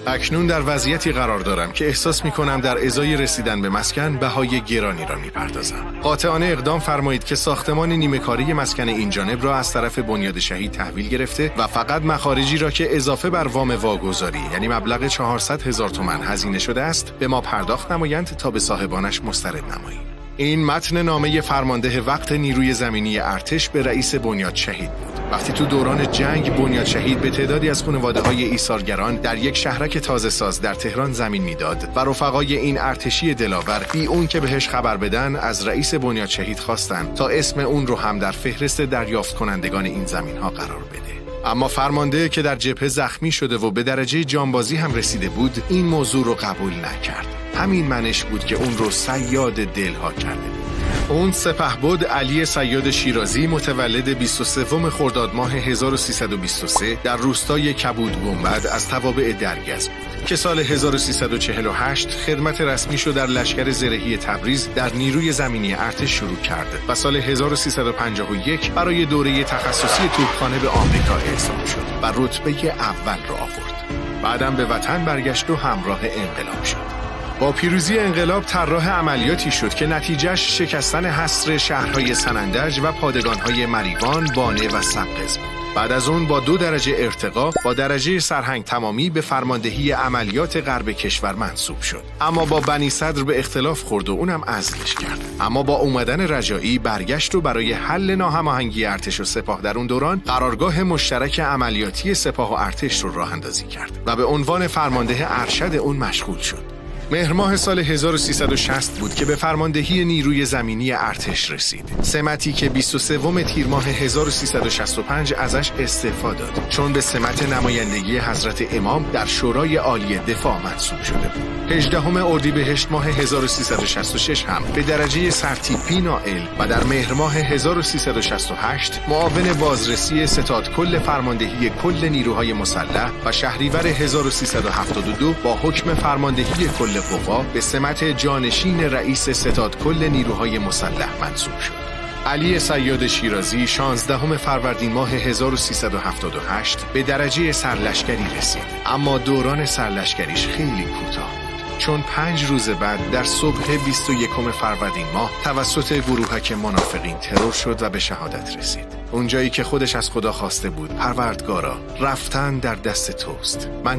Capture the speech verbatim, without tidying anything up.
اکنون در وضعیتی قرار دارم که احساس می‌کنم در ازای رسیدن به مسکن بهای گرانی را می‌پردازم. قاطعانه اقدام فرمایید که ساختمان نیمه‌کاری مسکن این جانب را از طرف بنیاد شهید تحویل گرفته و فقط مخارجی را که اضافه بر وام واگذاری یعنی مبلغ چهارصد هزار تومان هزینه شده است به ما پرداخت نمایند تا به صاحبانش مسترد نماییم. این متن نامه فرمانده وقت نیروی زمینی ارتش به رئیس بنیاد شهید بود. وقتی تو دوران جنگ بنیاد شهید به تعدادی از خانواده‌های ایثارگران در یک شهرک تازه ساز در تهران زمین میداد و رفقای این ارتشی دلاور بی اون که بهش خبر بدن از رئیس بنیاد شهید خواستن تا اسم اون رو هم در فهرست دریافت کنندگان این زمین‌ها قرار بده. اما فرمانده که در جبهه زخمی شده و به درجه جانبازی هم رسیده بود این موضوع رو قبول نکرد. همین منش بود که اون رو صیاد دلها کرده بود. اون سپهبد علی صیاد شیرازی متولد بیست و سوم خرداد ماه هزار و سیصد و بیست و سه در روستای کبود گنبد از توابع درگز بود که سال هزار و سیصد و چهل و هشت خدمت رسمیشو در لشکر زرهی تبریز در نیروی زمینی ارتش شروع کرد و سال هزار و سیصد و پنجاه و یک برای دوره تخصصی توپخانه به آمریکا ارسال شد و رتبه اول را آورد. بعدم به وطن برگشت و همراه انقلاب شد. با پیروزی انقلاب طراح عملیاتی شد که نتیجهش شکستن حصر شهرهای سنندج و پادگانهای مریوان، بانه و سقز بود. بعد از اون با دو درجه ارتقا با درجه سرهنگ تمامی به فرماندهی عملیات غرب کشور منصوب شد. اما با بنی صدر به اختلاف خورد و اونم عزلش کرد. اما با اومدن رجایی برگشت و برای حل ناهماهنگی ارتش و سپاه در اون دوران قرارگاه مشترک عملیاتی سپاه و ارتش رو راه اندازی کرد و به عنوان فرمانده ارشد اون مشغول شد. مهر ماه سال هزار و سیصد و شصت بود که به فرماندهی نیروی زمینی ارتش رسید. سمتی که بیست و سوم تیر ماه هزار و سیصد و شصت و پنج ازش استعفا داد چون به سمت نمایندگی حضرت امام در شورای عالی دفاع منصوب شده بود. هجدهم اردیبهشت ماه هزار و سیصد و شصت و شش هم به درجه سرتیپی نائل و در مهر ماه هزار و سیصد و شصت و هشت معاون بازرسی ستاد کل فرماندهی کل نیروهای مسلح و شهریور هزار و سیصد و هفتاد و دو با حکم فرماندهی کل قوا به سمت جانشین رئیس ستاد کل نیروهای مسلح منصوب شد. علی صیاد شیرازی شانزدهم فروردین ماه هزار و سیصد و هفتاد و هشت به درجه سرلشکری رسید. اما دوران سرلشکریش خیلی کوتاه بود چون پنج روز بعد در صبح بیست و یکم فروردین ماه توسط گروهک منافقین ترور شد و به شهادت رسید. اونجایی که خودش از خدا خواسته بود پروردگارا رفتن در دست توست، من